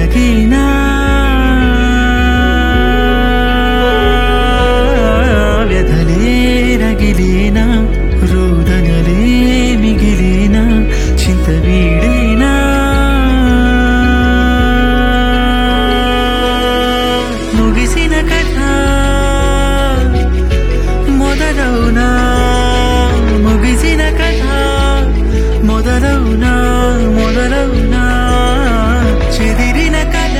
నలిగినా వ్యధలే రగిలేనా రోదనలే మిగిలేనా చింత వీడేనా ముగిసిన కథ మొదలవునా ముగిసిన కథ మొదలవునా మొదలవునా చెదిరిన కథ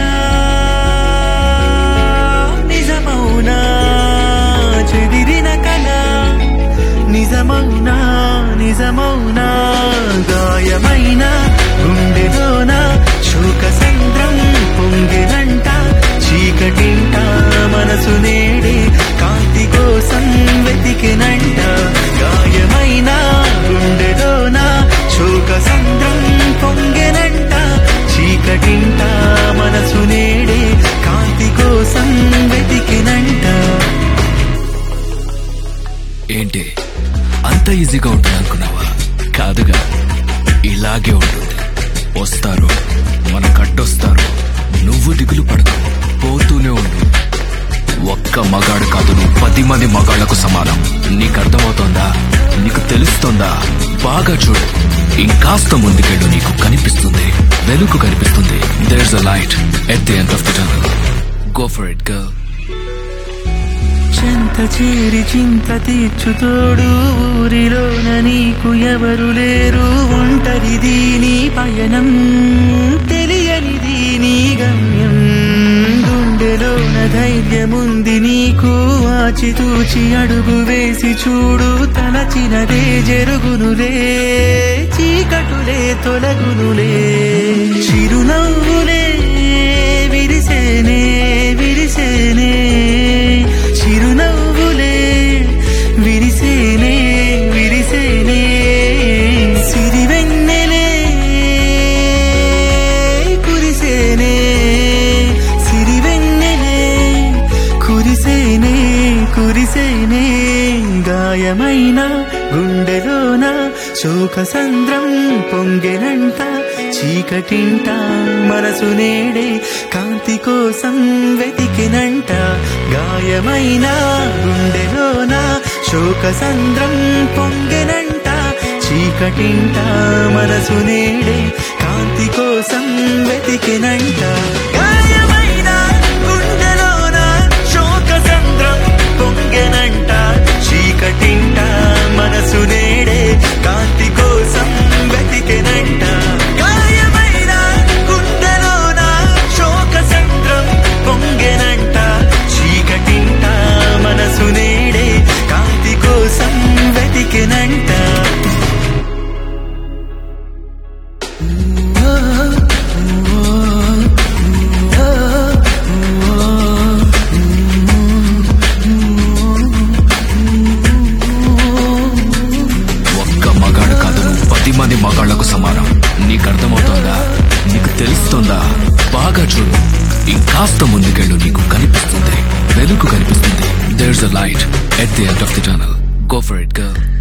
నిజమౌనా చెదిరిన కథ నిజమౌనా నిజమౌనా గాయమైన గుండెలోన శోక సంద్రం పొంగినంట చీకటింట మనసు నేడే కాంతి కోసం వెతికినంట గాయమైన గుండెలోన శోక సంద్రం పొంగినంట చీకటింట మనసు నేడే కాంతి కోసం వెతికినంట. ఏంటి అంత ఈజీగా ఉంటుంది అనుకున్నావా? కాదుగా, ఇలాగే ఉంటుంది. వస్తారు, మన కట్టొస్తారు, నువ్వు దిగులు పడదు, పోతూనే ఉండు. ఒక్క మగాడు కాదు, నువ్వు 10 మంది మగాళ్లకు సమానం. నీకు అర్థమవుతోందా? నీకు తెలుస్తోందా? బాగా చూడు, ఇంకాస్త ముందుకెళ్ళు, నీకు కనిపిస్తుంది, వెలుగు కనిపిస్తుంది. There's a light at the end of the tunnel. Go for it, girl. చెంత చేరి చింత తీర్చుతోడు ఊరిలోన నీకు ఎవరు లేరు. ఒంటరిది నీ పయనం, తెలియనిది నీ గమ్యం. గుండెలోన ధైర్యముంది నీకు, ఆచితూచి అడుగు వేసి చూడు. తలచినదే జరుగునులే, చీకటులే తొలగునులే. చిరునవ్వులే విరిసేనే విరిసేనే, చిరునవ్వులే విరిసేనే విరిసేనే. సిరివెన్నెలే కురిసేనే, సిరివెన్నెలే కురిసేనే కురిసేనే. గాయమైన గుండెలోన శోక సంద్రం పొంగెనంట చీకటింట మనసు నేడే కాంతి కోసం వెతికినంట. గాయమైన గుండెలోన శోక సంద్రం పొంగెనంట చీకటింట మనసు నేడే కాంతి కోసం వెతికినంట. గాయమైన గుండెలోన శోక సంద్రం పొంగెనంట చీకటింట మనసు నేడే కాంతి కోసం వెతికినంట. గాయమైన గుండెలోన శోక సంద్రం పొంగెనంట చీకటింట మనసు నేడే కాంతి కోసం వెతికినంట. ఒక్క మగాడు కాదు, నువ్వు 10 మంది మగాళ్లకు సమానం. నీకు అర్థమవుతోందా? నీకు తెలుస్తోందా? బాగా చూడు, ఇంకాస్త ముందుకెళ్ళు, నీకు కనిపిస్తుంది, వెలుగు కనిపిస్తుంది. There's a light at the end of the tunnel. Go for it, girl.